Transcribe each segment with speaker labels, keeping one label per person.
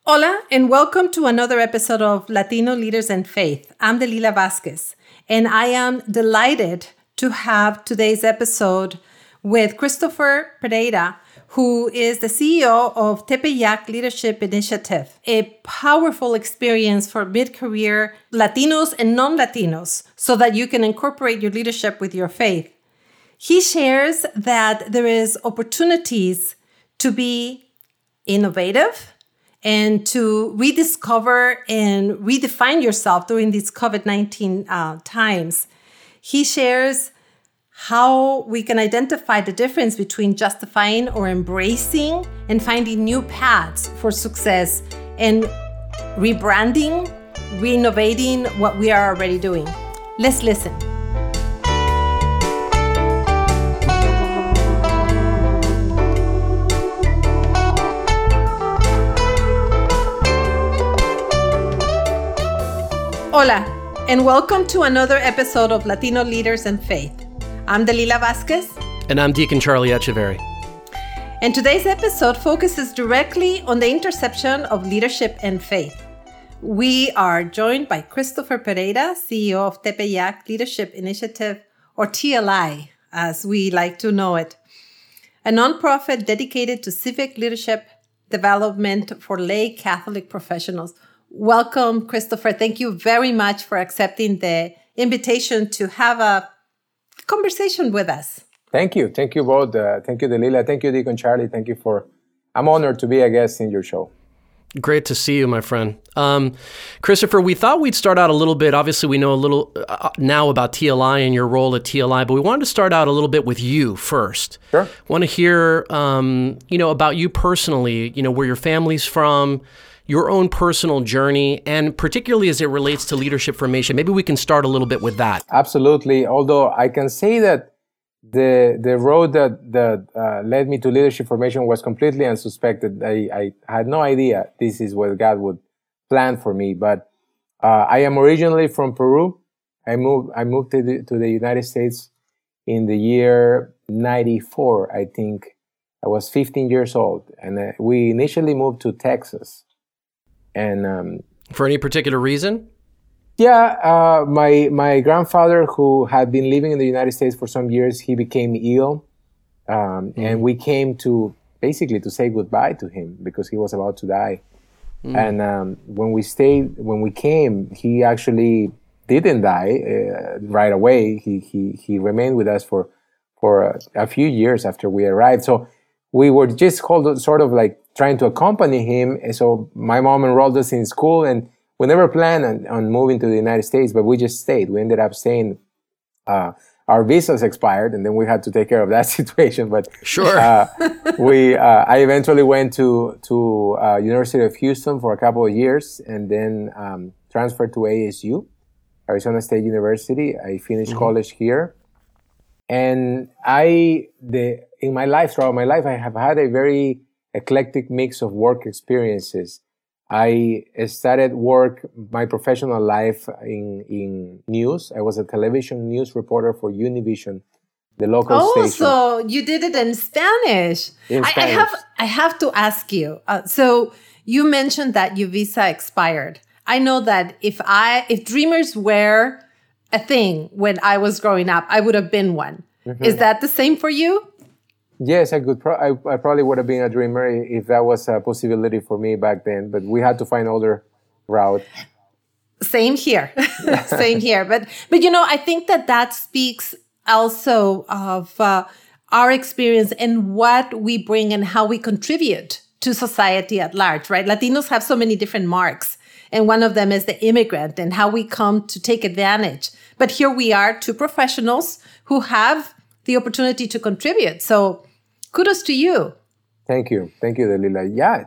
Speaker 1: Hola, and welcome to another episode of Latino Leaders and Faith. I'm Delila Vasquez, and I am delighted to have today's episode with Christopher Pereira, who is the CEO of Tepeyac Leadership Initiative, a powerful experience for mid-career Latinos and non-Latinos so that you can incorporate your leadership with your faith. He shares that there is opportunities to be innovative and to rediscover and redefine yourself during these COVID-19 times. He shares how we can identify the difference between justifying or embracing and finding new paths for success and rebranding, renovating what we are already doing. Let's listen. Hola, and welcome to another episode of Latino Leaders and Faith. I'm Delila Vasquez.
Speaker 2: And I'm Deacon Charlie Echeverry.
Speaker 1: And today's episode focuses directly on the intersection of leadership and faith. We are joined by Christopher Pereira, CEO of Tepeyac Leadership Initiative, or TLI, as we like to know it, a nonprofit dedicated to civic leadership development for lay Catholic professionals. Welcome, Christopher. Thank you very much for accepting the invitation to have a conversation with us.
Speaker 3: Thank you. Thank you both. Thank you, Delila. Thank you, Deacon Charlie. Thank you I'm honored to be a guest in your show.
Speaker 2: Great to see you, my friend. Christopher, we thought we'd start out a little bit. Obviously, we know a little now about TLI and your role at TLI, but we wanted to start out a little bit with you first.
Speaker 3: Sure.
Speaker 2: Want to hear, about you personally, where your family's from, your own personal journey, and particularly as it relates to leadership formation. Maybe we can start a little bit with that.
Speaker 3: Absolutely. Although I can say that the road that led me to leadership formation was completely unsuspected. I had no idea this is what God would plan for me. But I am originally from Peru. I moved to the United States in the year 94, I think. I was 15 years old. And we initially moved to Texas. And
Speaker 2: for any particular reason?
Speaker 3: Yeah, my grandfather, who had been living in the United States for some years, he became ill, and we came to basically to say goodbye to him because he was about to die. And when we came, he actually didn't die right away. He remained with us for a few years after we arrived. So we were just sort of like trying to accompany him. And so my mom enrolled us in school, and we never planned on moving to the United States, but we just stayed. We ended up staying. Our visas expired, and then we had to take care of that situation. But
Speaker 2: sure,
Speaker 3: I eventually went to University of Houston for a couple of years, and then transferred to ASU, Arizona State University. I finished college here, and throughout my life, I have had a very eclectic mix of work experiences. I started my professional life in news. I was a television news reporter for Univision, the local station.
Speaker 1: Oh, so you did it in Spanish. I have to ask you. So you mentioned that your visa expired. I know that if Dreamers were a thing when I was growing up, I would have been one. Mm-hmm. Is that the same for you?
Speaker 3: Yes, I could. I probably would have been a dreamer if that was a possibility for me back then. But we had to find other route.
Speaker 1: Same here, same here. But I think that speaks also of our experience and what we bring and how we contribute to society at large. Right? Latinos have so many different marks, and one of them is the immigrant and how we come to take advantage. But here we are, two professionals who have the opportunity to contribute. So kudos to you.
Speaker 3: Thank you, Delila. Yeah,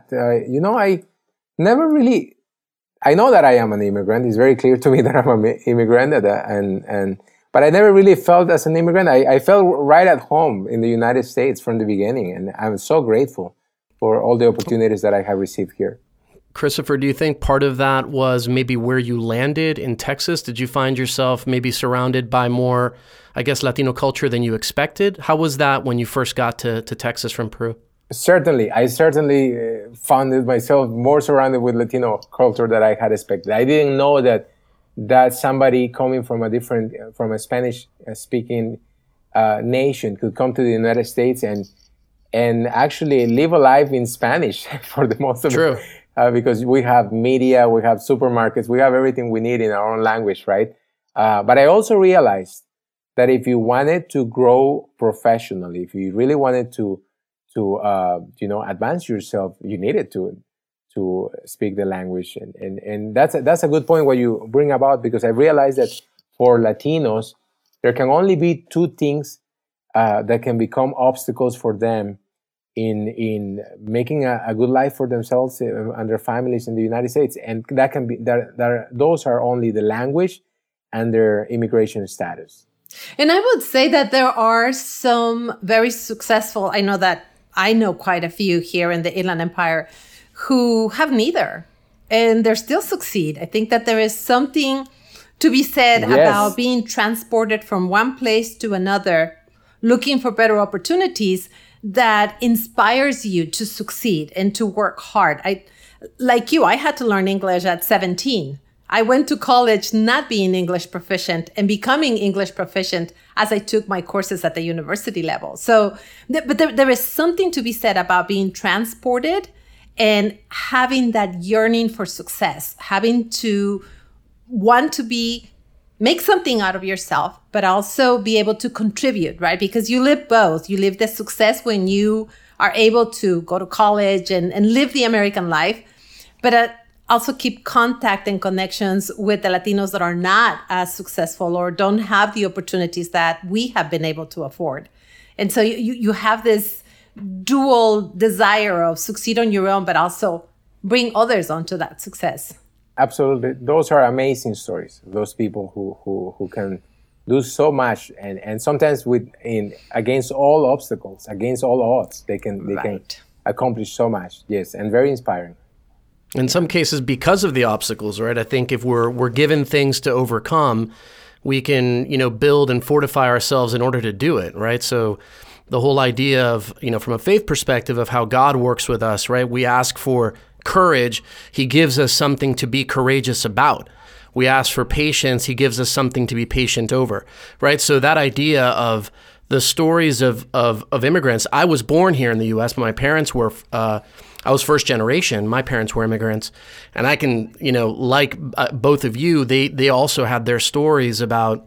Speaker 3: I know that I am an immigrant. It's very clear to me that I'm an immigrant, but I never really felt as an immigrant. I felt right at home in the United States from the beginning, and I'm so grateful for all the opportunities that I have received here.
Speaker 2: Christopher, do you think part of that was maybe where you landed in Texas? Did you find yourself maybe surrounded by more, Latino culture than you expected? How was that when you first got to Texas from Peru?
Speaker 3: Certainly, I certainly found myself more surrounded with Latino culture than I had expected. I didn't know that somebody coming from from a Spanish speaking nation could come to the United States and actually live a life in Spanish for the most of
Speaker 2: True.
Speaker 3: it. Because we have media, we have supermarkets, we have everything we need in our own language, right? But I also realized that if you wanted to grow professionally, if you really wanted to advance yourself, you needed to speak the language, and that's a good point what you bring about, because I realized that for Latinos there can only be two things that can become obstacles for them in making a good life for themselves and their families in the United States, and that can be those are only the language and their immigration status.
Speaker 1: And I would say that there are some very successful, I know quite a few here in the Inland Empire who have neither, and they still succeed. I think that there is something to be said about being transported from one place to another, looking for better opportunities, that inspires you to succeed and to work hard. Like you, I had to learn English at 17. I went to college not being English proficient and becoming English proficient as I took my courses at the university level. So, but there is something to be said about being transported and having that yearning for success, having to want to make something out of yourself, but also be able to contribute, right? Because you live both. You live the success when you are able to go to college and live the American life, but also keep contact and connections with the Latinos that are not as successful or don't have the opportunities that we have been able to afford. And so you have this dual desire of succeed on your own, but also bring others onto that success.
Speaker 3: Absolutely. Those are amazing stories. Those people who can do so much and sometimes against all obstacles, against all odds, they can accomplish so much. Yes, and very inspiring.
Speaker 2: In some cases, because of the obstacles, right? I think if we're given things to overcome, we can, build and fortify ourselves in order to do it, right? So the whole idea of, from a faith perspective of how God works with us, right? We ask for courage, he gives us something to be courageous about. We ask for patience, he gives us something to be patient over, right? So that idea of the stories of immigrants, I was born here in the U.S., but my parents were, I was first generation, my parents were immigrants, and I can, like both of you, they also had their stories about,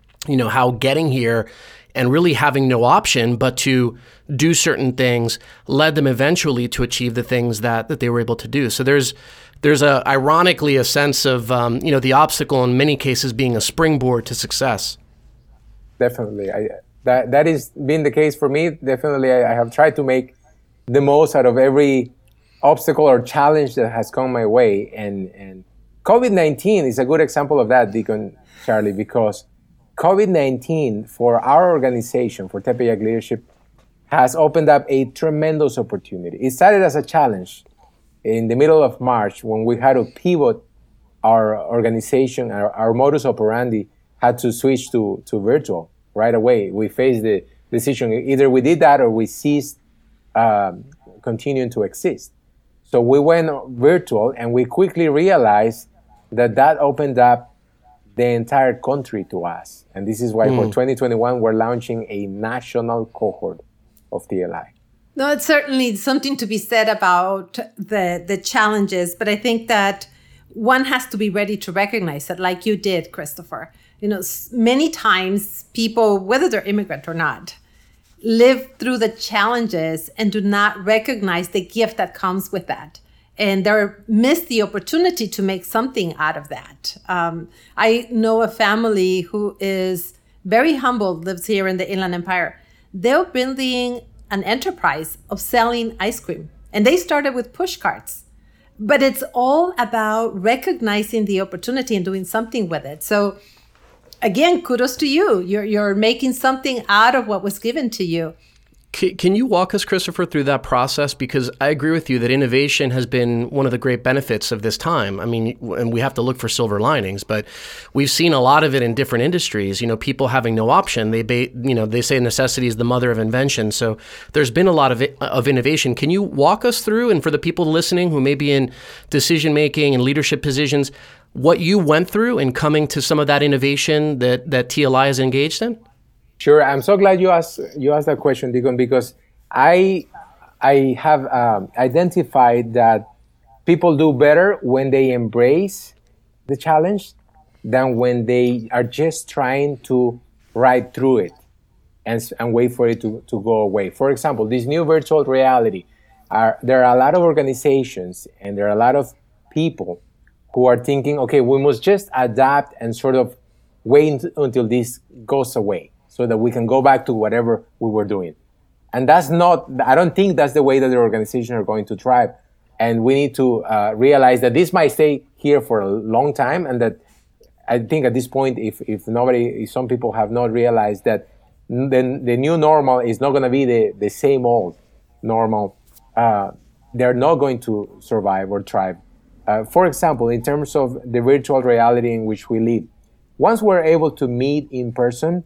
Speaker 2: how getting here and really having no option but to do certain things led them eventually to achieve the things that they were able to do. So there's ironically a sense of, the obstacle in many cases being a springboard to success.
Speaker 3: Definitely. That has been the case for me. Definitely, I have tried to make the most out of every obstacle or challenge that has come my way. And COVID-19 is a good example of that, Deacon Charlie, because COVID-19 for our organization, for Tepeyac Leadership, has opened up a tremendous opportunity. It started as a challenge in the middle of March when we had to pivot our organization, our modus operandi had to switch to virtual right away. We faced the decision, either we did that or we ceased continuing to exist. So we went virtual and we quickly realized that opened up the entire country to us. And this is why for 2021, we're launching a national cohort of TLI.
Speaker 1: No, it's certainly something to be said about the challenges, but I think that one has to be ready to recognize it, like you did, Christopher. Many times people, whether they're immigrant or not, live through the challenges and do not recognize the gift that comes with that. And they miss the opportunity to make something out of that. I know a family who is very humble, lives here in the Inland Empire. They're building an enterprise of selling ice cream. And they started with push carts. But it's all about recognizing the opportunity and doing something with it. So again, kudos to you. You're making something out of what was given to you.
Speaker 2: Can you walk us, Christopher, through that process? Because I agree with you that innovation has been one of the great benefits of this time. I mean, and we have to look for silver linings, but we've seen a lot of it in different industries. People having no option. They say necessity is the mother of invention. So there's been a lot of innovation. Can you walk us through, and for the people listening who may be in decision making and leadership positions, what you went through in coming to some of that innovation that TLI is engaged in?
Speaker 3: Sure. I'm so glad you asked that question, Deacon, because I have identified that people do better when they embrace the challenge than when they are just trying to ride through it and wait for it to go away. For example, this new virtual reality, there are a lot of organizations and there are a lot of people who are thinking, okay, we must just adapt and sort of wait until this goes away, so that we can go back to whatever we were doing. And I don't think that's the way that the organizations are going to thrive. And we need to realize that this might stay here for a long time. And that I think at this point, if some people have not realized that then the new normal is not going to be the same old normal, they're not going to survive or thrive. For example, in terms of the virtual reality in which we live, once we're able to meet in person,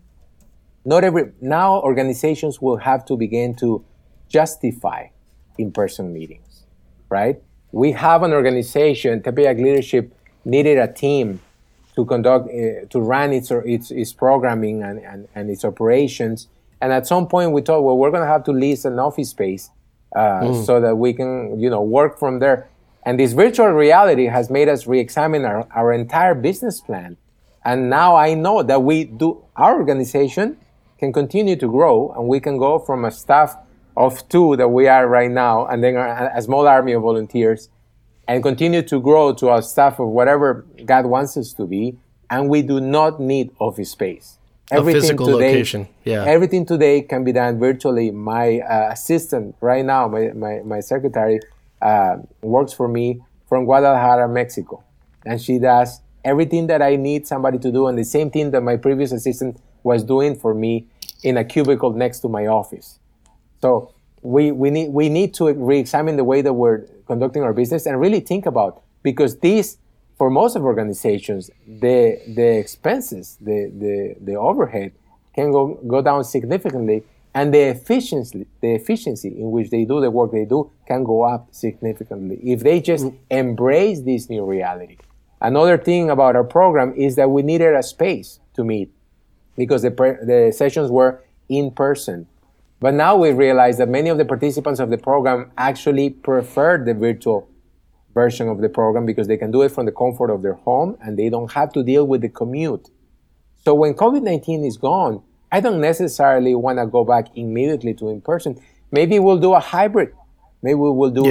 Speaker 3: now organizations will have to begin to justify in-person meetings, right? We have an organization, Tepeyac Leadership needed a team to to run its programming and its operations. And at some point we thought, well, we're going to have to lease an office space so that we can, work from there. And this virtual reality has made us re-examine our entire business plan. And now I know that our organization can continue to grow, and we can go from a staff of 2 that we are right now, and then a small army of volunteers, and continue to grow to a staff of whatever God wants us to be, and we do not need office space.
Speaker 2: Everything physical today, location, yeah.
Speaker 3: Everything today can be done virtually. My assistant right now, my secretary, works for me from Guadalajara, Mexico, and she does everything that I need somebody to do, and the same thing that my previous assistant was doing for me in a cubicle next to my office. So we need to re-examine the way that we're conducting our business and really think about, because for most of organizations, the expenses, the overhead can go down significantly, and the efficiency in which they do the work they do can go up significantly if they just embrace this new reality. Another thing about our program is that we needed a space to meet, because the sessions were in person. But now we realize that many of the participants of the program actually prefer the virtual version of the program because they can do it from the comfort of their home and they don't have to deal with the commute. So when COVID-19 is gone, I don't necessarily want to go back immediately to in person. Maybe we'll do a hybrid. Maybe we will do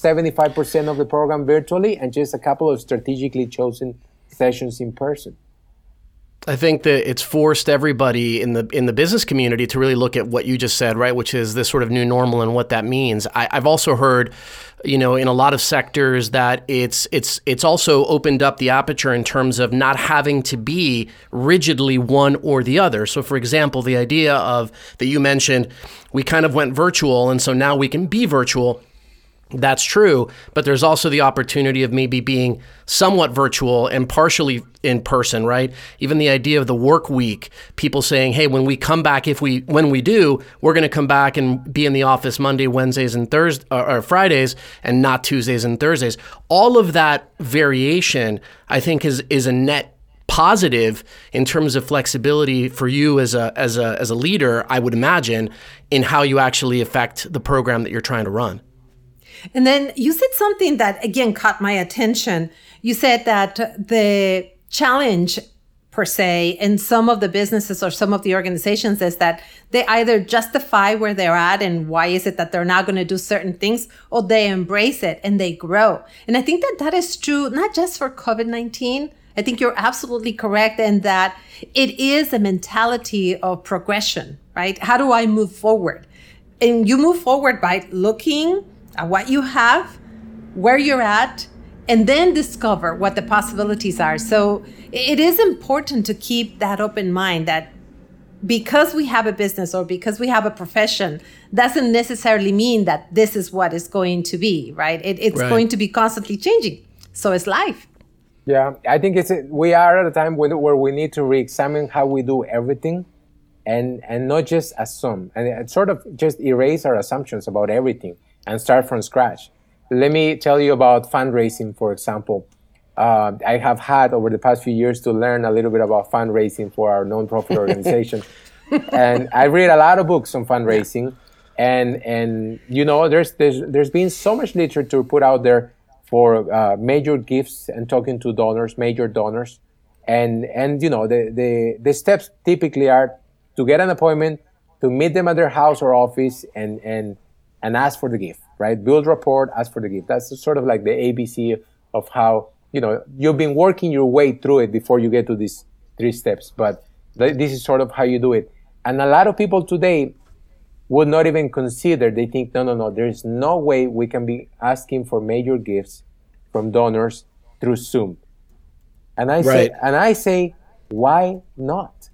Speaker 3: 75% of the program virtually and just a couple of strategically chosen sessions in person.
Speaker 2: I think that it's forced everybody in the business community to really look at what you just said, right? Which is this sort of new normal and what that means. I've also heard, in a lot of sectors that it's also opened up the aperture in terms of not having to be rigidly one or the other. So, for example, the idea that you mentioned, we kind of went virtual, and so now we can be virtual. That's true, but there's also the opportunity of maybe being somewhat virtual and partially in person, right? Even the idea of the work week, people saying, hey, when we come back, when we do, we're going to come back and be in the office Monday, Wednesdays, and Thursdays, or Fridays, and not Tuesdays and Thursdays. All of that variation, I think, is a net positive in terms of flexibility for you as a leader, I would imagine, in how you actually affect the program that you're trying to run.
Speaker 1: And then you said something that, again, caught my attention. You said that the challenge, per se, in some of the businesses or some of the organizations is that they either justify where they're at and why is it that they're not going to do certain things, or they embrace it and they grow. And I think that is true, not just for COVID-19. I think you're absolutely correct in that it is a mentality of progression, right? How do I move forward? And you move forward by looking at what you have, where you're at, and then discover what the possibilities are. So it is important to keep that open mind that because we have a business or because we have a profession doesn't necessarily mean that this is what it's going to be, right? It's going to be constantly changing. So it's life.
Speaker 3: Yeah, I think we are at a time where we need to re-examine how we do everything and not just assume and sort of just erase our assumptions about everything and start from scratch. Let me tell you about fundraising, for example. I have had over the past few years to learn a little bit about fundraising for our nonprofit organization. And I read a lot of books on fundraising. And you know, there's been so much literature put out there for major gifts and talking to donors, major donors. And you know, the steps typically are to get an appointment, to meet them at their house or office and ask for the gift, right? Build rapport, ask for the gift. That's sort of like the ABC of how, you know, you've been working your way through it before you get to these 3 steps. But this is sort of how you do it. And a lot of people today would not even consider, they think, no, there's no way we can be asking for major gifts from donors through Zoom. And I say, why not?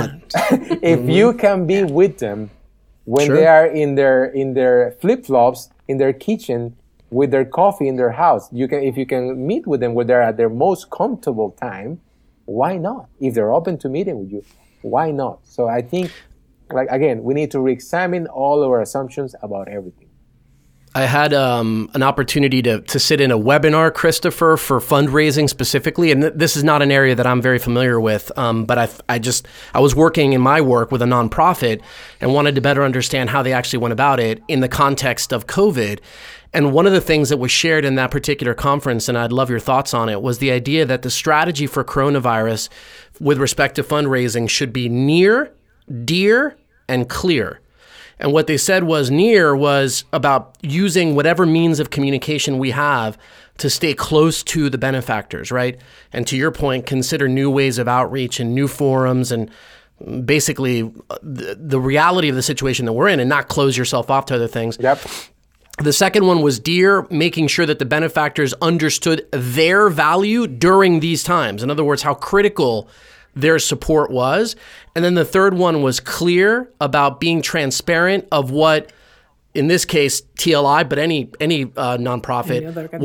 Speaker 3: If you can be with them when they are in their flip-flops in their kitchen with their coffee in their house, if you can meet with them when they're at their most comfortable time, why not? If they're open to meeting with you, why not? So I think, like, again, we need to re-examine all of our assumptions about everything.
Speaker 2: I had an opportunity to sit in a webinar, Christopher, for fundraising specifically, and this is not an area that I'm very familiar with, but I was working in my work with a nonprofit and wanted to better understand how they actually went about it in the context of COVID. And one of the things that was shared in that particular conference, and I'd love your thoughts on it, was the idea that the strategy for coronavirus with respect to fundraising should be near, dear, and clear. And what they said was near was about using whatever means of communication we have to stay close to the benefactors, right? And to your point, consider new ways of outreach and new forums and basically the reality of the situation that we're in and not close yourself off to other things.
Speaker 3: Yep.
Speaker 2: The second one was dear, making sure that the benefactors understood their value during these times. In other words, how critical their support was. And then the third one was clear, about being transparent of what, in this case, TLI, but any nonprofit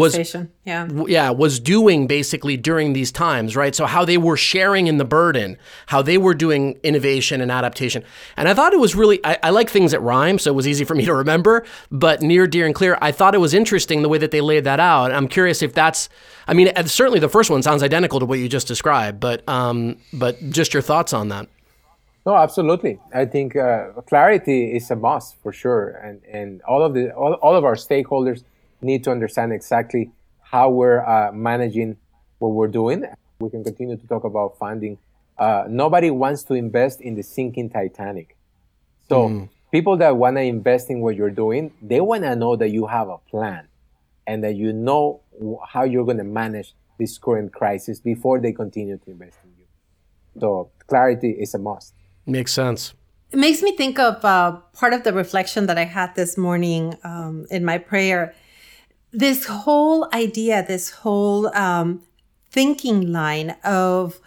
Speaker 2: was doing basically during these times, right? So how they were sharing in the burden, how they were doing innovation and adaptation. And I thought it was really, I like things that rhyme, so it was easy for me to remember, but near, dear, and clear, I thought it was interesting the way that they laid that out. I'm curious if that's, I mean, certainly the first one sounds identical to what you just described, but just your thoughts on that.
Speaker 3: No, absolutely. I think clarity is a must for sure, and all of our stakeholders need to understand exactly how we're managing what we're doing. We can continue to talk about funding. Nobody wants to invest in the sinking Titanic. So people that want to invest in what you're doing, they want to know that you have a plan and that you know how you're going to manage this current crisis before they continue to invest in you. So clarity is a must.
Speaker 2: Makes sense.
Speaker 1: It makes me think of part of the reflection that I had this morning in my prayer. This whole idea, this whole thinking line of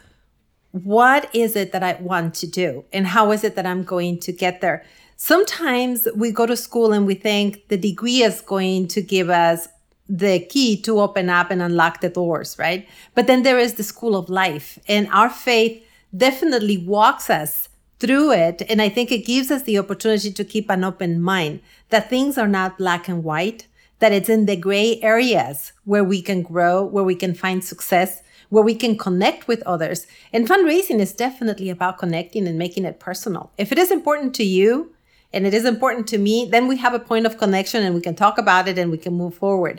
Speaker 1: what is it that I want to do and how is it that I'm going to get there? Sometimes we go to school and we think the degree is going to give us the key to open up and unlock the doors, right? But then there is the school of life, and our faith definitely walks us through it. And I think it gives us the opportunity to keep an open mind, that things are not black and white, that it's in the gray areas where we can grow, where we can find success, where we can connect with others. And fundraising is definitely about connecting and making it personal. If it is important to you and it is important to me, then we have a point of connection and we can talk about it and we can move forward.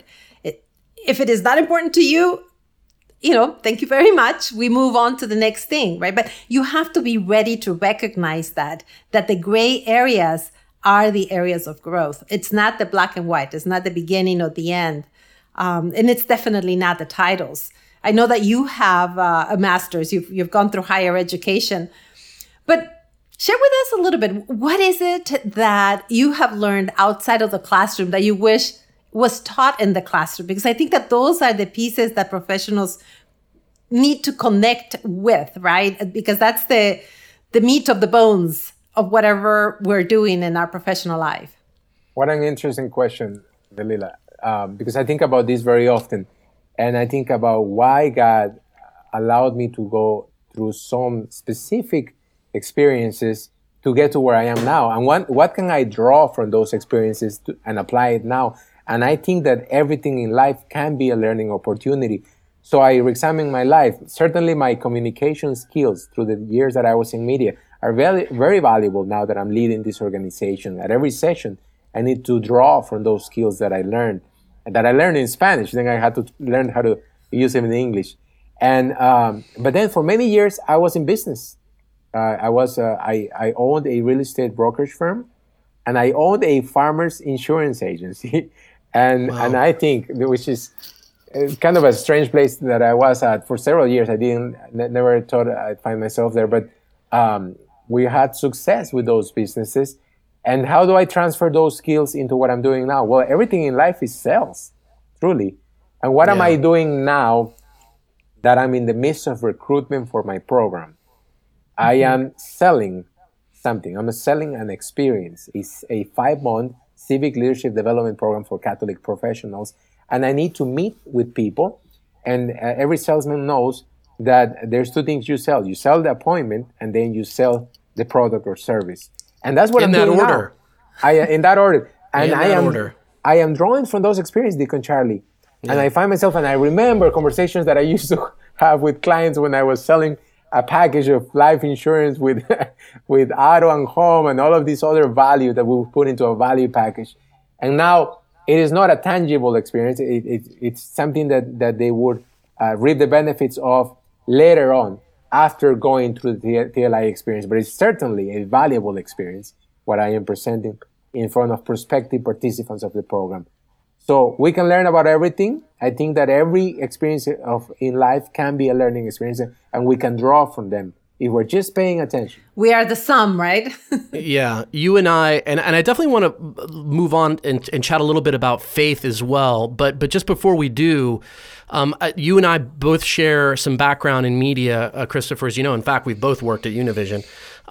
Speaker 1: If it is not important to you, thank you very much. We move on to the next thing, right? But you have to be ready to recognize that the gray areas are the areas of growth. It's not the black and white. It's not the beginning or the end. And it's definitely not the titles. I know that you have a master's. You've gone through higher education. But share with us a little bit. What is it that you have learned outside of the classroom that you wish was taught in the classroom? Because I think that those are the pieces that professionals need to connect with, right? Because that's the meat of the bones of whatever we're doing in our professional life?
Speaker 3: What an interesting question, Delila, because I think about this very often. And I think about why God allowed me to go through some specific experiences to get to where I am now. And what can I draw from those experiences and apply it now? And I think that everything in life can be a learning opportunity. So I examine my life. Certainly my communication skills through the years that I was in media are very, very valuable now that I'm leading this organization. At every session, I need to draw from those skills that I learned in Spanish. Then I had to learn how to use them in English. And but then for many years, I was in business. I owned a real estate brokerage firm, and I owned a farmers insurance agency. And
Speaker 2: wow.
Speaker 3: and I think, which is kind of a strange place that I was at for several years. I never thought I'd find myself there, but we had success with those businesses. And how do I transfer those skills into what I'm doing now? Well, everything in life is sales, truly. And what am I doing now that I'm in the midst of recruitment for my program? Mm-hmm. I am selling something. I'm selling an experience. It's a 5-month civic leadership development program for Catholic professionals. And I need to meet with people. And every salesman knows that there's 2 things you sell. You sell the appointment, and then you sell the product or service. And that's what I'm doing now. In that order. And I am drawing from those experiences, Deacon Charlie. Yeah. And I find myself, and I remember conversations that I used to have with clients when I was selling a package of life insurance with auto and home and all of this other value that we put into a value package. And now it is not a tangible experience. It's something that they would reap the benefits of later on, after going through the TLI experience, but it's certainly a valuable experience, what I am presenting in front of prospective participants of the program. So we can learn about everything. I think that every experience in life can be a learning experience, and we can draw from them if we're just paying attention.
Speaker 1: We are the sum, right?
Speaker 2: Yeah, you and I definitely want to move on and chat a little bit about faith as well. But just before we do, you and I both share some background in media, Christopher, as you know. In fact, we've both worked at Univision.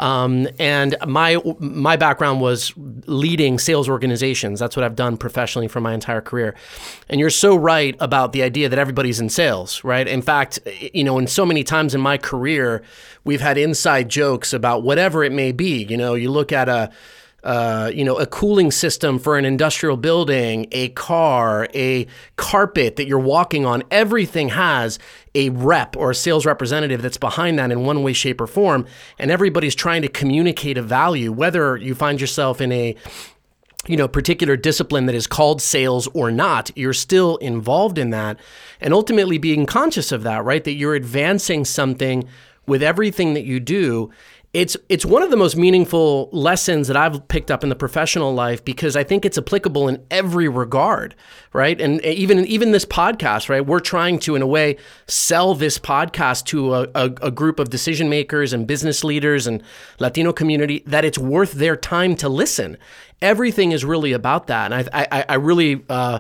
Speaker 2: And my background was leading sales organizations. That's what I've done professionally for my entire career. And you're so right about the idea that everybody's in sales, right? In fact, in so many times in my career, we've had inside jokes about whatever it may be. You look at a cooling system for an industrial building, a car, a carpet that you're walking on. Everything has a rep or a sales representative that's behind that in one way, shape, or form. And everybody's trying to communicate a value, whether you find yourself in a particular discipline that is called sales or not, you're still involved in that. And ultimately being conscious of that, right? That you're advancing something with everything that you do. It's one of the most meaningful lessons that I've picked up in the professional life, because I think it's applicable in every regard, right? And even this podcast, right? We're trying to, in a way, sell this podcast to a group of decision makers and business leaders and Latino community that it's worth their time to listen. Everything is really about that, and I really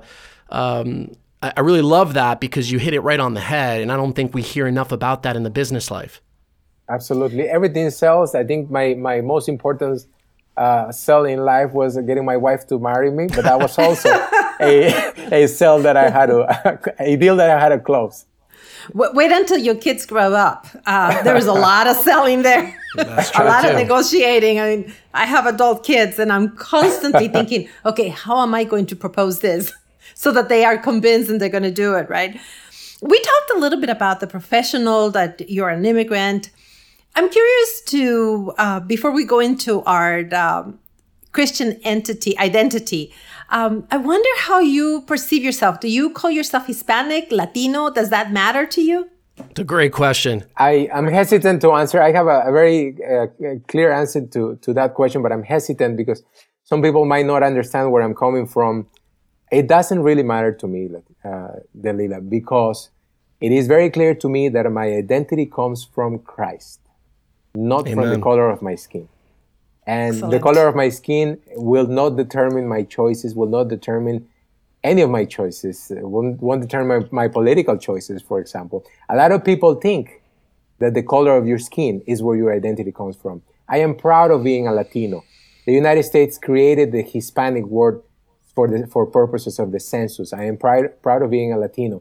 Speaker 2: love that, because you hit it right on the head, and I don't think we hear enough about that in the business life.
Speaker 3: Absolutely. Everything sells. I think my most important sell in life was getting my wife to marry me, but that was also a sell that I had a deal that I had to close.
Speaker 1: Wait until your kids grow up. There's a lot of selling there.
Speaker 2: That's true,
Speaker 1: a lot
Speaker 2: too.
Speaker 1: of negotiating. I mean, I have adult kids, and I'm constantly thinking, okay, how am I going to propose this so that they are convinced and they're going to do it, right? We talked a little bit about the professional, that you're an immigrant. I'm curious to, before we go into our Christian identity, I wonder how you perceive yourself. Do you call yourself Hispanic, Latino? Does that matter to you?
Speaker 2: It's a great question.
Speaker 3: I'm hesitant to answer. I have a very clear answer to that question, but I'm hesitant because some people might not understand where I'm coming from. It doesn't really matter to me, Delila, because it is very clear to me that my identity comes from Christ, not
Speaker 2: Amen.
Speaker 3: from the color of my skin. And
Speaker 1: Excellent.
Speaker 3: the color of my skin will not determine my choices, will not determine any of my choices, won't determine my political choices, for example. A lot of people think that the color of your skin is where your identity comes from. I am proud of being a Latino. The United States created the Hispanic word for purposes of the census. I am proud of being a Latino.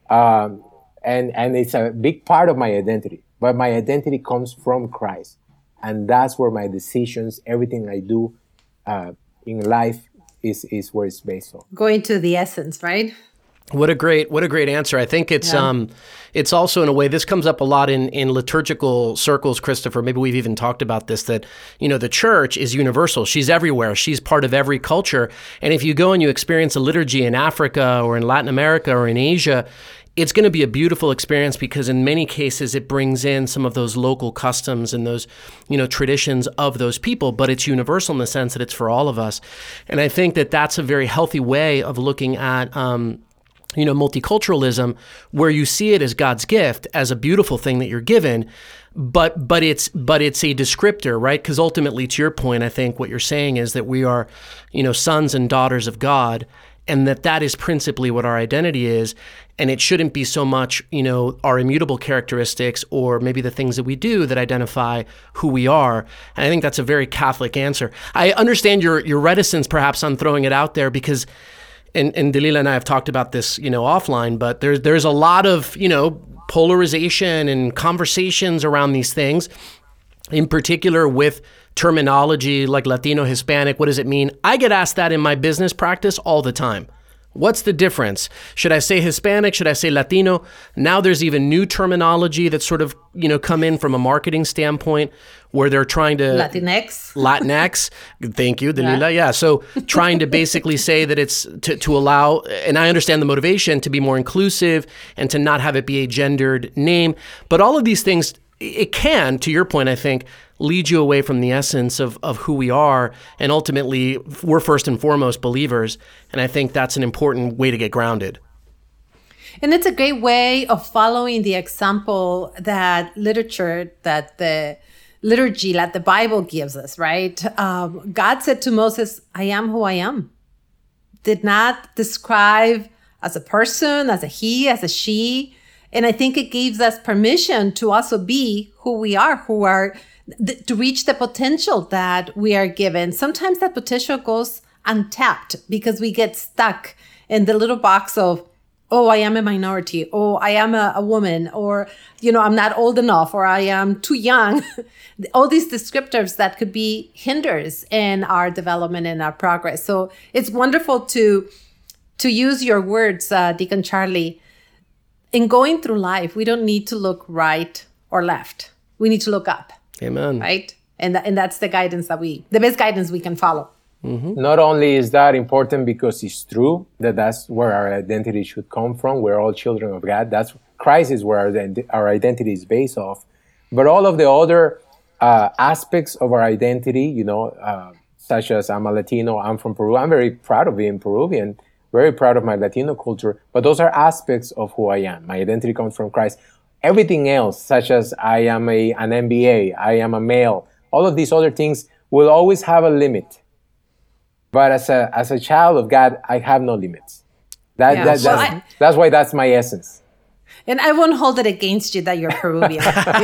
Speaker 3: And it's a big part of my identity. But my identity comes from Christ. And that's where my decisions, everything I do in life is where it's based on.
Speaker 1: Going to the essence, right?
Speaker 2: What a great answer. I think it's also, in a way, this comes up a lot in liturgical circles, Christopher. Maybe we've even talked about this, that, the church is universal. She's everywhere. She's part of every culture. And if you go and you experience a liturgy in Africa or in Latin America or in Asia, it's going to be a beautiful experience because in many cases it brings in some of those local customs and those, traditions of those people, but it's universal in the sense that it's for all of us. And I think that that's a very healthy way of looking at multiculturalism, where you see it as God's gift, as a beautiful thing that you're given, but it's a descriptor, right? Because ultimately, to your point, I think what you're saying is that we are, sons and daughters of God, and that is principally what our identity is, and it shouldn't be so much, our immutable characteristics or maybe the things that we do that identify who we are. And I think that's a very Catholic answer. I understand your reticence, perhaps, on throwing it out there because. And Delila and I have talked about this, offline, but there's a lot of, polarization and conversations around these things, in particular with terminology like Latino, Hispanic. What does it mean? I get asked that in my business practice all the time. What's the difference? Should I say Hispanic? Should I say Latino? Now there's even new terminology that's sort of, come in from a marketing standpoint where they're trying to... Latinx. Thank you, Delila. Yeah. So trying to basically say that it's to allow, and I understand the motivation, to be more inclusive and to not have it be a gendered name. But all of these things, it can, to your point, I think, lead you away from the essence of who we are. And ultimately, we're first and foremost believers. And I think that's an important way to get grounded.
Speaker 1: And it's a great way of following the example that the liturgy, that the Bible gives us, right? God said to Moses, I am who I am. Did not describe as a person, as a he, as a she. And I think it gives us permission to also be who we are, to reach the potential that we are given. Sometimes that potential goes untapped because we get stuck in the little box of, oh, I am a minority, oh, I am a woman, or, I'm not old enough, or I am too young. All these descriptors that could be hinders in our development and our progress. So it's wonderful to use your words, Deacon Charlie. In going through life, we don't need to look right or left. We need to look up.
Speaker 2: Amen.
Speaker 1: Right? And that's the guidance the best guidance we can follow.
Speaker 3: Mm-hmm. Not only is that important because it's true that's where our identity should come from. We're all children of God. Christ is where our identity is based off. But all of the other aspects of our identity, such as I'm a Latino, I'm from Peru. I'm very proud of being Peruvian, very proud of my Latino culture. But those are aspects of who I am. My identity comes from Christ. Everything else, such as I am an MBA, I am a male, all of these other things will always have a limit. But as a child of God, I have no limits. That's why that's my essence.
Speaker 1: And I won't hold it against you that you're Peruvian.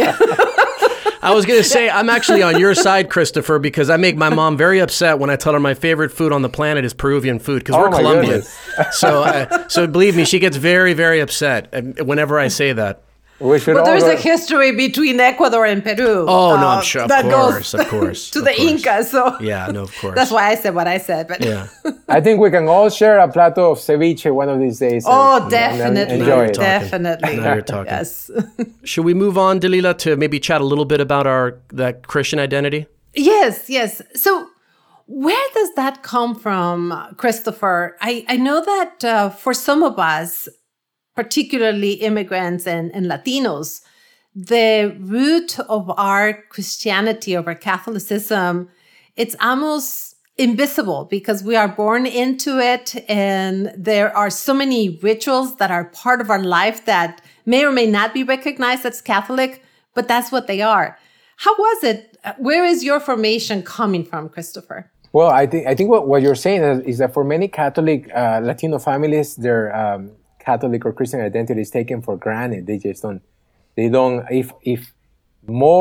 Speaker 2: I was going to say, I'm actually on your side, Christopher, because I make my mom very upset when I tell her my favorite food on the planet is Peruvian food, because we're Colombian. So believe me, she gets very, very upset whenever I say that.
Speaker 1: But there's a history between Ecuador and Peru.
Speaker 2: Oh, no, I'm sure. Of course.
Speaker 1: To the Incas. So
Speaker 2: yeah, no, of course.
Speaker 1: That's why I said what I said. But
Speaker 2: yeah.
Speaker 3: I think we can all share a plato of ceviche one of these days.
Speaker 1: Definitely.
Speaker 3: And enjoy it.
Speaker 1: Definitely.
Speaker 2: Now you're talking.
Speaker 1: Yes.
Speaker 2: Should we move on, Delila, to maybe chat a little bit about that Christian identity?
Speaker 1: Yes. So where does that come from, Christopher? I know that for some of us, particularly immigrants and Latinos, the root of our Christianity, of our Catholicism, it's almost invisible because we are born into it, and there are so many rituals that are part of our life that may or may not be recognized as Catholic, but that's what they are. How was it? Where is your formation coming from, Christopher?
Speaker 3: Well, I think what you're saying is that for many Catholic Latino families, their Catholic or Christian identity is taken for granted. They just don't. If more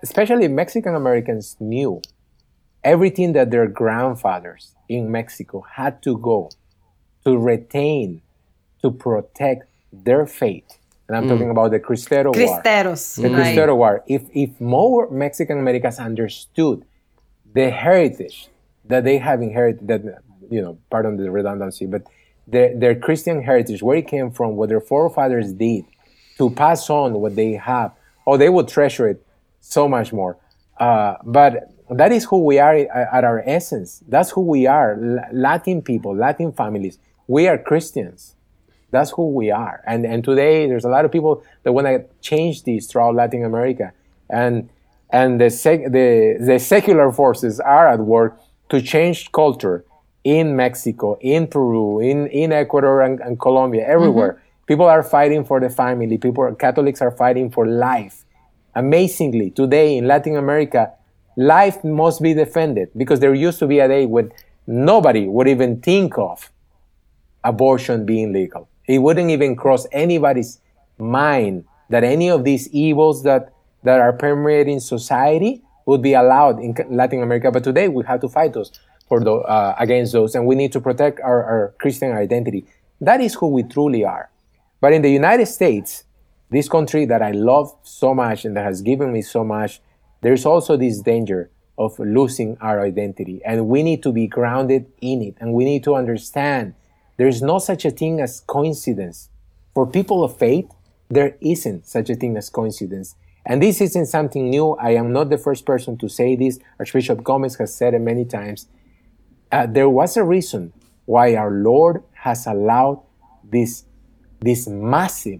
Speaker 3: especially Mexican Americans, knew everything that their grandfathers in Mexico had to go to retain, to protect their faith. And I'm talking about the Cristero War.
Speaker 1: Cristeros.
Speaker 3: The Cristero War. If more Mexican Americans understood the heritage that they have inherited, that, pardon the redundancy, but their Christian heritage, where it came from, what their forefathers did to pass on what they have, they would treasure it so much more. But that is who we are at our essence. That's who we are. Latin people, Latin families. We are Christians. That's who we are. And today there's a lot of people that want to change this throughout Latin America. And the secular forces are at work to change culture in Mexico, in Peru, in Ecuador and Colombia, everywhere. Mm-hmm. People are fighting for the family. Catholics are fighting for life. Amazingly, today in Latin America, life must be defended, because there used to be a day when nobody would even think of abortion being legal. It wouldn't even cross anybody's mind that any of these evils that are permeating society would be allowed in Latin America. But today we have to fight against those, and we need to protect our Christian identity. That is who we truly are. But in the United States, this country that I love so much and that has given me so much, there's also this danger of losing our identity. And we need to be grounded in it. And we need to understand there is no such a thing as coincidence. For people of faith, there isn't such a thing as coincidence. And this isn't something new. I am not the first person to say this. Archbishop Gomez has said it many times. There was a reason why our Lord has allowed this massive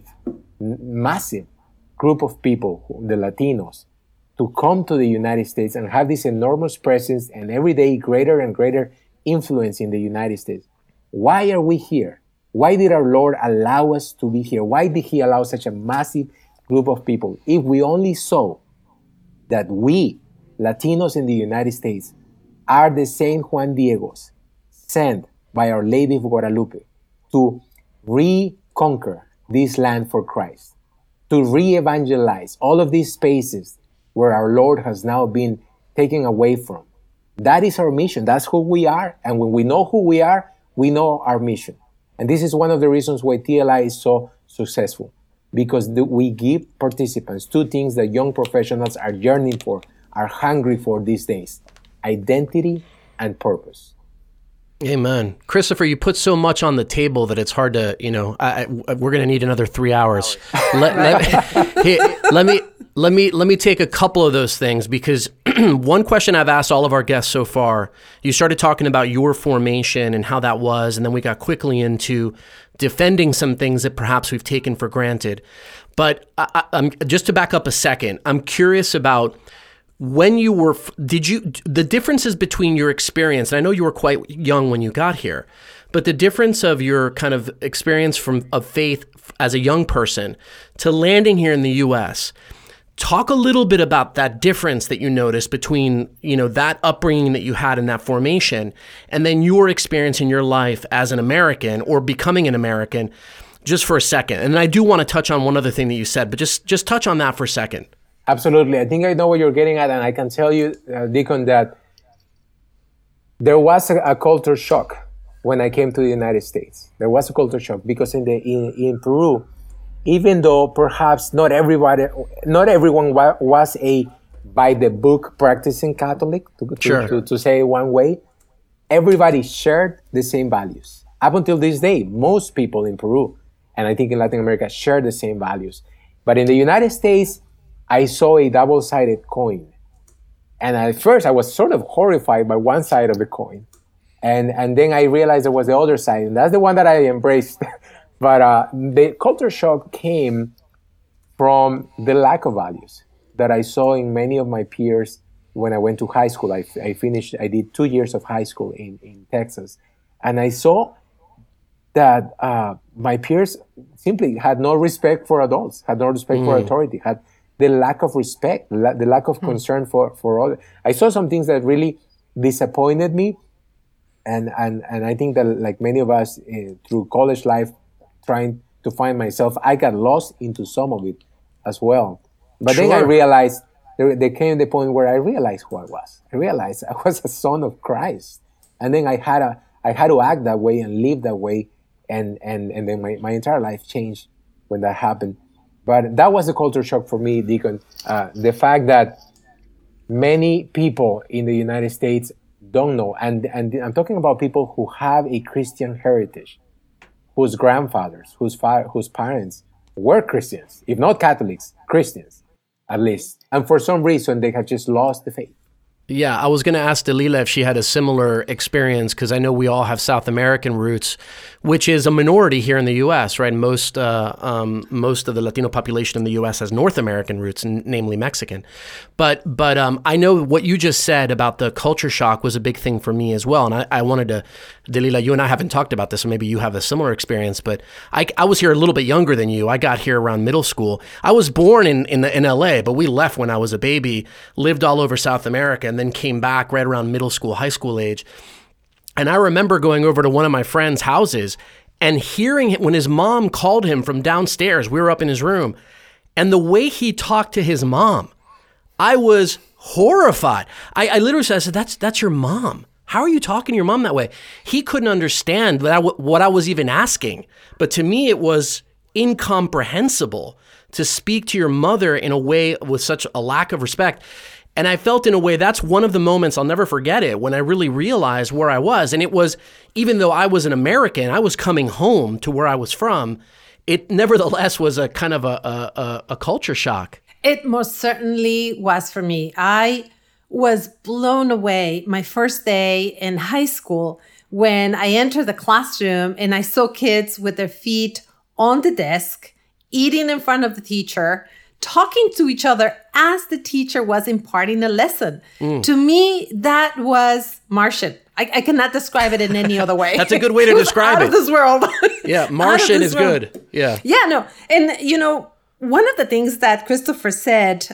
Speaker 3: group of people, the Latinos, to come to the United States and have this enormous presence and every day greater and greater influence in the United States. Why are we here? Why did our Lord allow us to be here? Why did He allow such a massive group of people? If we only saw that we, Latinos in the United States, are the Saint Juan Diegos sent by Our Lady of Guadalupe to reconquer this land for Christ, to re-evangelize all of these spaces where our Lord has now been taken away from. That is our mission. That's who we are. And when we know who we are, we know our mission. And this is one of the reasons why TLI is so successful, because we give participants two things that young professionals are yearning for, are hungry for these days: identity and purpose.
Speaker 2: Amen. Christopher, you put so much on the table that it's hard to, we're going to need another 3 hours. Let me take a couple of those things, because one question I've asked all of our guests so far, you started talking about your formation and how that was, and then we got quickly into defending some things that perhaps we've taken for granted. But I'm just to back up a second, I'm curious about when you were, the differences between your experience, and I know you were quite young when you got here, but the difference of your kind of experience of faith as a young person to landing here in the U.S., talk a little bit about that difference that you noticed between, that upbringing that you had in that formation and then your experience in your life as an American or becoming an American, just for a second. And I do want to touch on one other thing that you said, but just touch on that for a second.
Speaker 3: Absolutely. I think I know what you're getting at, and I can tell you, Deacon, that there was a culture shock when I came to the United States. There was a culture shock because in Peru, even though perhaps not everyone was a by the book practicing Catholic, to say it one way, everybody shared the same values. Up until this day, most people in Peru, and I think in Latin America, share the same values. But in the United States, I saw a double-sided coin. And at first, I was sort of horrified by one side of the coin. And then I realized there was the other side, and that's the one that I embraced. But the culture shock came from the lack of values that I saw in many of my peers when I went to high school. I did 2 years of high school in Texas. And I saw that my peers simply had no respect for adults, had no respect for authority, had the lack of respect, the lack of concern for others. I saw some things that really disappointed me. And I think that, like many of us through college life, trying to find myself, I got lost into some of it as well. But then I realized there came the point where I realized who I was. I realized I was a son of Christ. And then I had to act that way and live that way. And then my entire life changed when that happened. But that was a culture shock for me, Deacon. The fact that many people in the United States don't know, and I'm talking about people who have a Christian heritage, whose grandfathers, whose parents were Christians, if not Catholics, Christians, at least. And for some reason, they have just lost the faith.
Speaker 2: Yeah, I was going to ask Delila if she had a similar experience, because I know we all have South American roots, which is a minority here in the U.S., right? Most of the Latino population in the U.S. has North American roots, namely Mexican. But I know what you just said about the culture shock was a big thing for me as well. And I wanted to, Delila, you and I haven't talked about this, so maybe you have a similar experience, but I was here a little bit younger than you. I got here around middle school. I was born in L.A., but we left when I was a baby, lived all over South America, and then came back right around middle school, high school age. And I remember going over to one of my friend's houses and hearing him when his mom called him from downstairs. We were up in his room. And the way he talked to his mom, I was horrified. I literally said, that's your mom. How are you talking to your mom that way? He couldn't understand what I was even asking. But to me, it was incomprehensible to speak to your mother in a way with such a lack of respect. And I felt in a way, that's one of the moments, I'll never forget it, when I really realized where I was. And it was, even though I was an American, I was coming home to where I was from, it nevertheless was a kind of a culture shock.
Speaker 1: It most certainly was for me. I was blown away my first day in high school when I entered the classroom and I saw kids with their feet on the desk, eating in front of the teacher, talking to each other as the teacher was imparting a lesson. To me, that was Martian. I cannot describe it in any other way.
Speaker 2: That's a good way to describe it.
Speaker 1: Out of this world.
Speaker 2: Yeah, Martian is good. Yeah.
Speaker 1: Yeah, no. And, one of the things that Christopher said,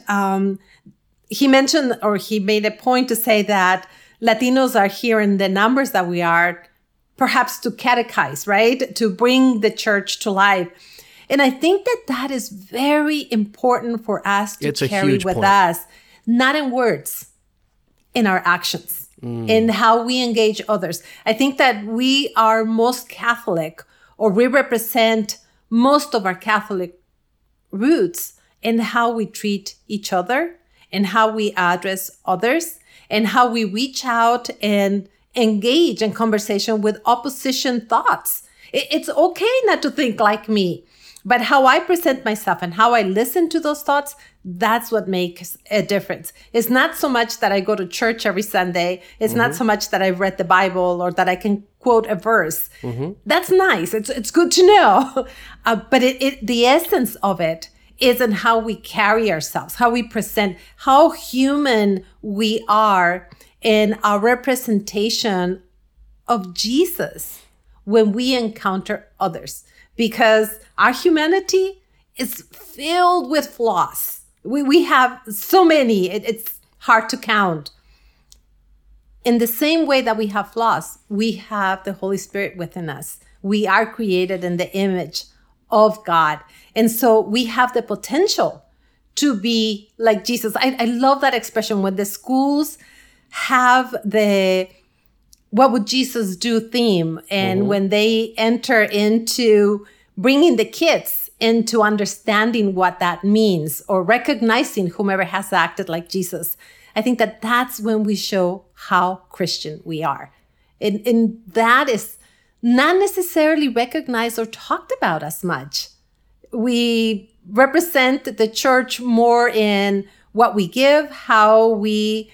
Speaker 1: he mentioned, or he made a point to say that Latinos are here in the numbers that we are, perhaps to catechize, right? To bring the church to life. And I think that is very important for us to carry with us, not in words, in our actions, in how we engage others. I think that we are most Catholic, or we represent most of our Catholic roots in how we treat each other, and how we address others, and how we reach out and engage in conversation with opposition thoughts. It's okay not to think like me. But how I present myself and how I listen to those thoughts, that's what makes a difference. It's not so much that I go to church every Sunday. It's not so much that I've read the Bible or that I can quote a verse. That's nice. It's good to know. But the essence of it is in how we carry ourselves, how we present, how human we are in our representation of Jesus when we encounter others. Because our humanity is filled with flaws. We have so many, it's hard to count. In the same way that we have flaws, we have the Holy Spirit within us. We are created in the image of God. And so we have the potential to be like Jesus. I love that expression when the schools have the what would Jesus do theme, and when they enter into bringing the kids into understanding what that means, or recognizing whomever has acted like Jesus, I think that that's when we show how Christian we are. And that is not necessarily recognized or talked about as much. We represent the church more in what we give, how we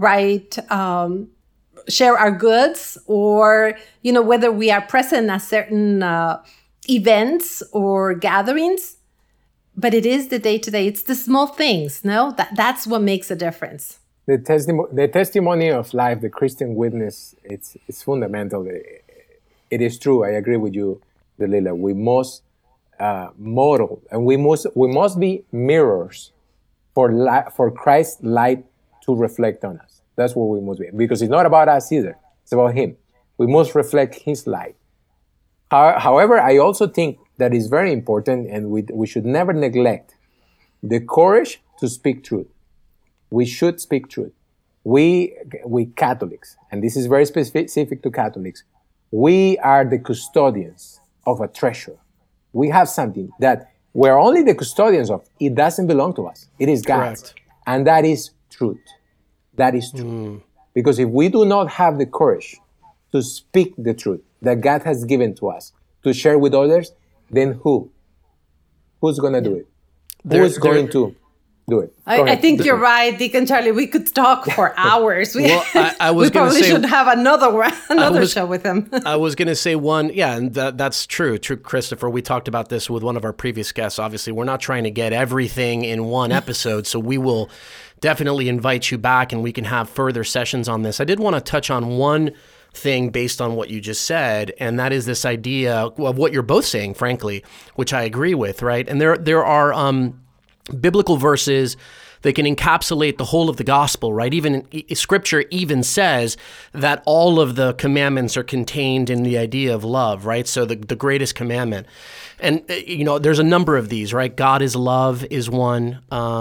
Speaker 1: share our goods, or, whether we are present at certain events or gatherings. But it is the day-to-day. It's the small things, no? That's what makes a difference.
Speaker 3: The testimony of life, the Christian witness, it's fundamental. It is true. I agree with you, Delila. We must model, and we must be mirrors for Christ's light to reflect on us. That's what we must be, because it's not about us either. It's about Him. We must reflect His light. However, I also think that is very important, and we should never neglect the courage to speak truth. We should speak truth. We Catholics, and this is very specific to Catholics, we are the custodians of a treasure. We have something that we're only the custodians of. It doesn't belong to us. It is God's.
Speaker 2: Correct.
Speaker 3: And that is truth. That is truth. Because if we do not have the courage to speak the truth that God has given to us, to share with others, then who? Who's going to do it? Who's going to do it?
Speaker 1: I think you're right, Deacon Charlie. We could talk for hours.
Speaker 2: I was
Speaker 1: we probably should have another show with him.
Speaker 2: I was going to say and that's true. True, Christopher. We talked about this with one of our previous guests. Obviously, we're not trying to get everything in one episode, so we will definitely invite you back and we can have further sessions on this. I did want to touch on one thing based on what you just said, and that is this idea of what you're both saying, frankly, which I agree with, right? And there are biblical verses that can encapsulate the whole of the gospel, right? Even Scripture even says that all of the commandments are contained in the idea of love, right? So the greatest commandment. And, there's a number of these, right? God is love is one.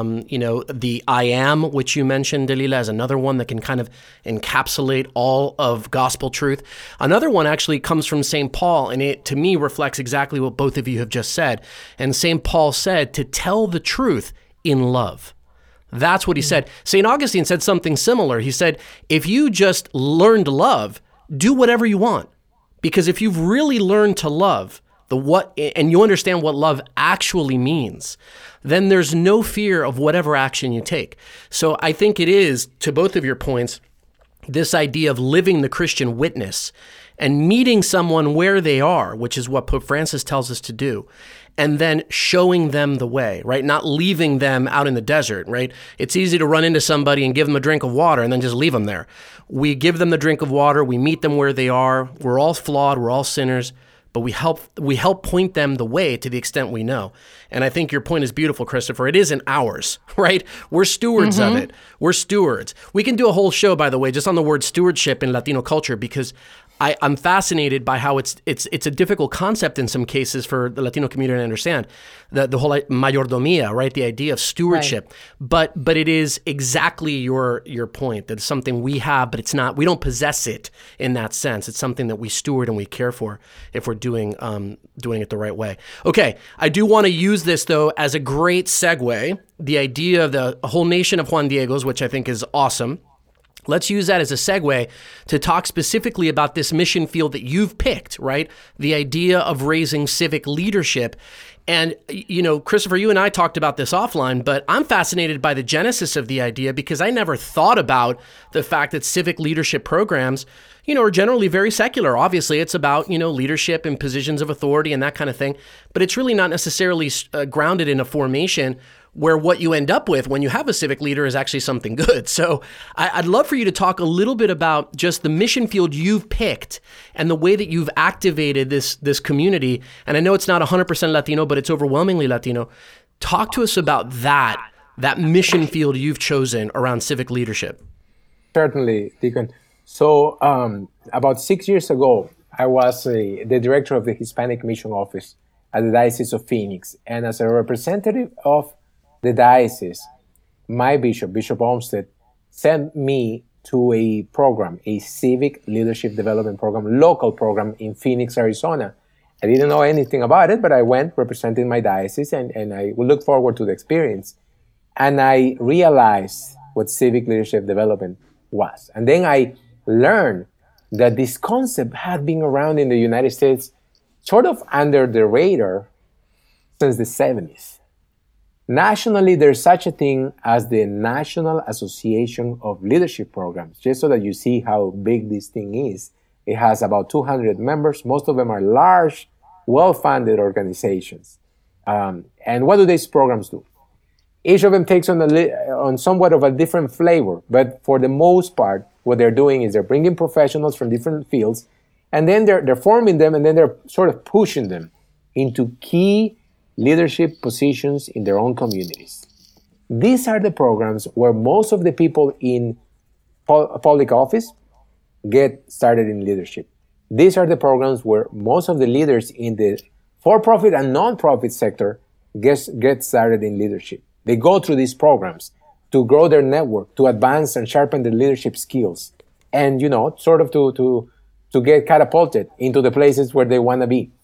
Speaker 2: The I am, which you mentioned, Delila, is another one that can kind of encapsulate all of gospel truth. Another one actually comes from St. Paul, and it, to me, reflects exactly what both of you have just said. And St. Paul said to tell the truth in love. That's what he said. St. Augustine said something similar. He said, if you just learn to love, do whatever you want. Because if you've really learned to love, and you understand what love actually means, then there's no fear of whatever action you take. So I think it is, to both of your points, this idea of living the Christian witness and meeting someone where they are, which is what Pope Francis tells us to do, and then showing them the way, right? Not leaving them out in the desert, right? It's easy to run into somebody and give them a drink of water and then just leave them there. We give them the drink of water. We meet them where they are. We're all flawed. We're all sinners. But we help point them the way to the extent we know. And I think your point is beautiful, Christopher. It isn't ours, right? We're stewards of it. We're stewards. We can do a whole show, by the way, just on the word stewardship in Latino culture, because I'm fascinated by how it's a difficult concept in some cases for the Latino community to understand. The whole mayordomia, right? The idea of stewardship. Right. But it is exactly your point, that it's something we have, but it's not, we don't possess it in that sense. It's something that we steward and we care for if we're doing it the right way. Okay, I do want to use this though as a great segue, the idea of the whole nation of Juan Diegos, which I think is awesome. Let's use that as a segue to talk specifically about this mission field that you've picked, right? The idea of raising civic leadership. And, Christopher, you and I talked about this offline, but I'm fascinated by the genesis of the idea because I never thought about the fact that civic leadership programs, are generally very secular. Obviously, it's about, leadership and positions of authority and that kind of thing, but it's really not necessarily grounded in a formation where what you end up with when you have a civic leader is actually something good. So I'd love for you to talk a little bit about just the mission field you've picked and the way that you've activated this community. And I know it's not 100% Latino, but it's overwhelmingly Latino. Talk to us about that mission field you've chosen around civic leadership.
Speaker 3: Certainly, Deacon. So about 6 years ago, I was the director of the Hispanic Mission Office at the Diocese of Phoenix. And as a representative of the diocese, my bishop, Bishop Olmsted, sent me to a program, a civic leadership development program, local program in Phoenix, Arizona. I didn't know anything about it, but I went representing my diocese and I looked forward to the experience. And I realized what civic leadership development was. And then I learned that this concept had been around in the United States sort of under the radar since the 70s. Nationally, there's such a thing as the National Association of Leadership Programs, just so that you see how big this thing is. It has about 200 members. Most of them are large, well-funded organizations. And what do these programs do? Each of them takes on somewhat of a different flavor, but for the most part, what they're doing is they're bringing professionals from different fields, and then they're forming them, and then they're sort of pushing them into key leadership positions in their own communities. These are the programs where most of the people in public office get started in leadership. These are the programs where most of the leaders in the for-profit and non-profit sector get started in leadership. They go through these programs to grow their network, to advance and sharpen their leadership skills, and, sort of to get catapulted into the places where they want to be.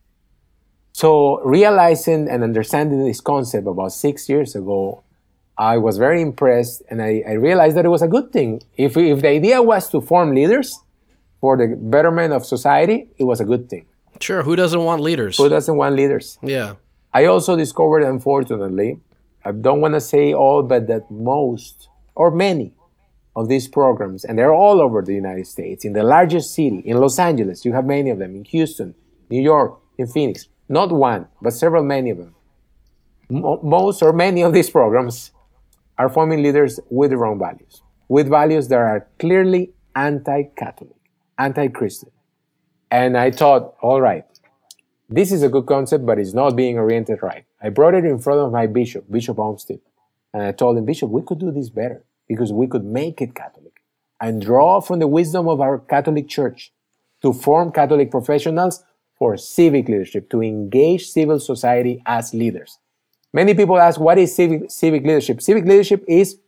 Speaker 3: So realizing and understanding this concept about 6 years ago, I was very impressed, and I realized that it was a good thing. If the idea was to form leaders for the betterment of society, it was a good thing.
Speaker 2: Sure. Who doesn't want leaders?
Speaker 3: Who doesn't want leaders?
Speaker 2: Yeah.
Speaker 3: I also discovered, unfortunately, I don't want to say all, but that most or many of these programs, and they're all over the United States, in the largest city, in Los Angeles, you have many of them, in Houston, New York, in Phoenix, not one, but many of them. Most or many of these programs are forming leaders with the wrong values, with values that are clearly anti-Catholic, anti-Christian. And I thought, all right, this is a good concept, but it's not being oriented right. I brought it in front of my bishop, Bishop Olmsted, and I told him, Bishop, we could do this better because we could make it Catholic and draw from the wisdom of our Catholic Church to form Catholic professionals for civic leadership, to engage civil society as leaders. Many people ask, what is civic leadership? Civic leadership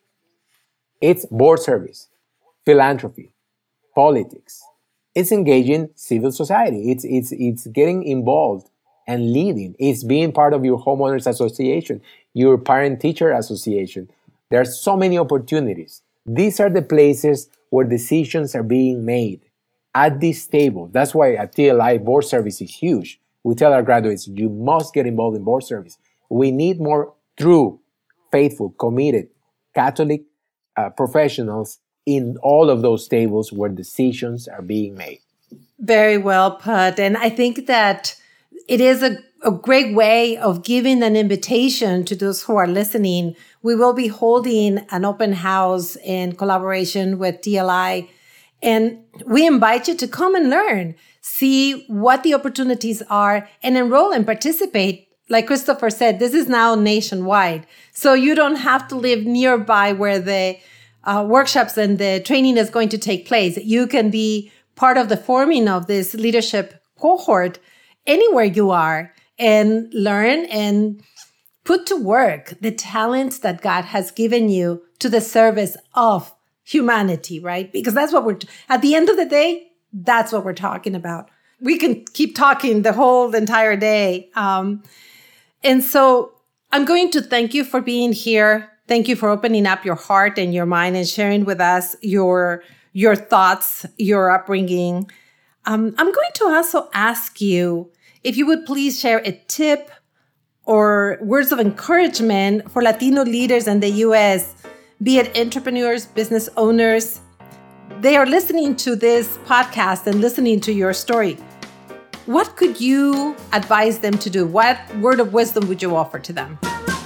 Speaker 3: it's board service, philanthropy, politics. It's engaging civil society. It's getting involved and leading. It's being part of your homeowners association, your parent-teacher association. There are so many opportunities. These are the places where decisions are being made at this table. That's why at TLI, board service is huge. We tell our graduates, you must get involved in board service. We need more true, faithful, committed Catholic professionals in all of those tables where decisions are being made.
Speaker 1: Very well put. And I think that it is a great way of giving an invitation to those who are listening. We will be holding an open house in collaboration with TLI. And we invite you to come and learn, see what the opportunities are, and enroll and participate. Like Christopher said, this is now nationwide. So you don't have to live nearby where the workshops and the training is going to take place. You can be part of the forming of this leadership cohort anywhere you are and learn and put to work the talents that God has given you to the service of humanity, right? Because that's what at the end of the day, that's what we're talking about. We can keep talking the entire day. And so I'm going to thank you for being here. Thank you for opening up your heart and your mind and sharing with us your thoughts, your upbringing. I'm going to also ask you if you would please share a tip or words of encouragement for Latino leaders in the U.S., be it entrepreneurs, business owners. They are listening to this podcast and listening to your story. What could you advise them to do? What word of wisdom would you offer to them?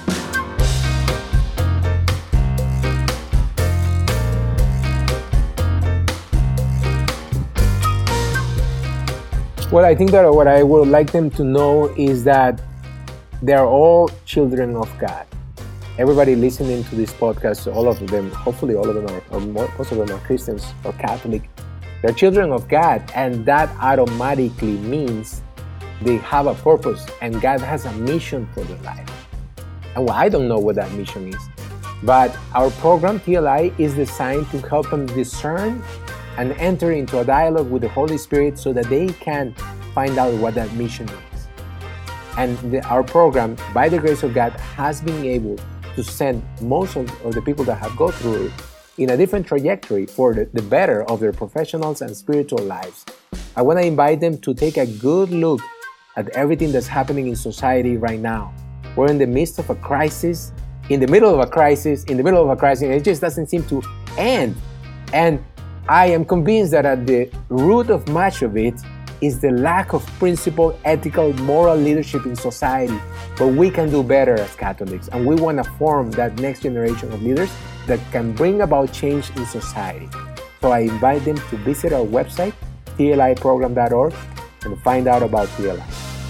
Speaker 3: Well, I think that what I would like them to know is that they're all children of God. Everybody listening to this podcast, all of them, hopefully all of them are, or most of them are Christians or Catholic. They're children of God, and that automatically means they have a purpose, and God has a mission for their life. And well, I don't know what that mission is, but our program, TLI, is designed to help them discern and enter into a dialogue with the Holy Spirit so that they can find out what that mission is. And our program, by the grace of God, has been able to send most of the people that have gone through it in a different trajectory for the better of their professionals and spiritual lives. I want to invite them to take a good look at everything that's happening in society right now. We're in the midst of a crisis, in the middle of a crisis, and it just doesn't seem to end. And I am convinced that at the root of much of it is the lack of principled, ethical, moral leadership in society. But we can do better as Catholics, and we want to form that next generation of leaders that can bring about change in society. So I invite them to visit our website, tliprogram.org, and find out about TLI.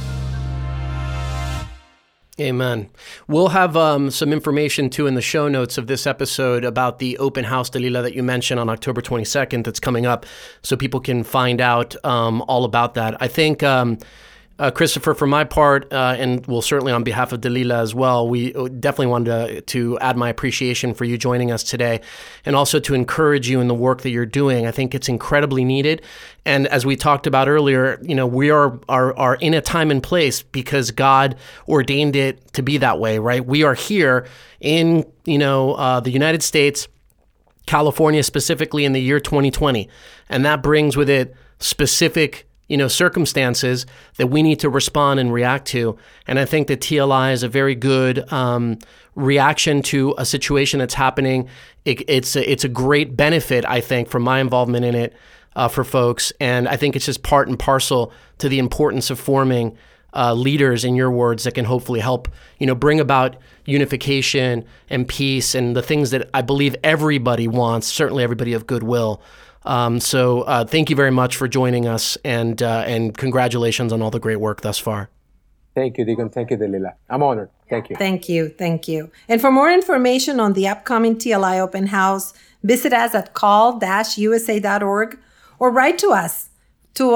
Speaker 2: Amen. We'll have some information too in the show notes of this episode about the open house, Dalila, that you mentioned on October 22nd that's coming up, so people can find out all about that. I think Christopher, for my part, and well, certainly on behalf of Dalila as well, we definitely wanted to add my appreciation for you joining us today, and also to encourage you in the work that you're doing. I think it's incredibly needed. And as we talked about earlier, we are in a time and place because God ordained it to be that way, right? We are here in, the United States, California specifically in the year 2020, and that brings with it specific circumstances that we need to respond and react to. And I think that TLI is a very good reaction to a situation that's happening. It's a great benefit, I think, from my involvement in it for folks. And I think it's just part and parcel to the importance of forming leaders, in your words, that can hopefully help, bring about unification and peace and the things that I believe everybody wants, certainly everybody of goodwill. So thank you very much for joining us, and congratulations on all the great work thus far.
Speaker 3: Thank you, Deacon. Thank you, Dalila. I'm honored. Thank you.
Speaker 1: Thank you. Thank you. And for more information on the upcoming TLI Open House, visit us at call-usa.org or write to us to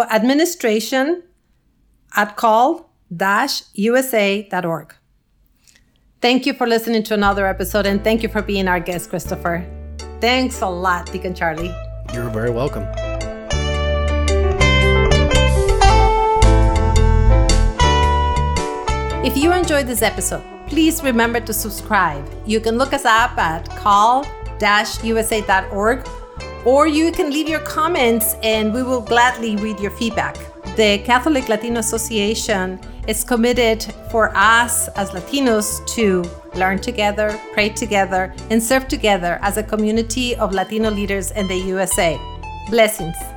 Speaker 1: administration@call-usa.org. Thank you for listening to another episode, and thank you for being our guest, Christopher. Thanks a lot, Deacon Charlie.
Speaker 2: You're very welcome.
Speaker 1: If you enjoyed this episode, please remember to subscribe. You can look us up at call-usa.org, or you can leave your comments and we will gladly read your feedback. The Catholic Latino Association is committed for us as Latinos to learn together, pray together, and serve together as a community of Latino leaders in the USA. Blessings.